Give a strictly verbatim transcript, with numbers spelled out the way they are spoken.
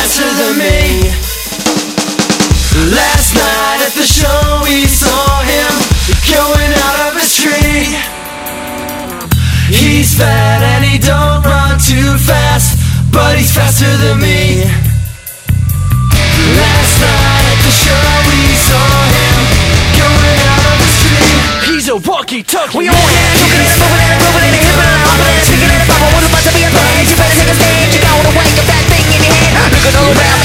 faster than me. Last night at the show we saw him going out of his tree. He's fat and he don't run too fast, but he's faster than me. Last night at the show we saw him going out of his tree. He's a walkie-talkie. We all had looking at him, moving at him, moving at him, hipping at him, hopping at him, speaking at him, what about to be a page? You better take a stand, you gotta wake up that thing in your head. Look at all around.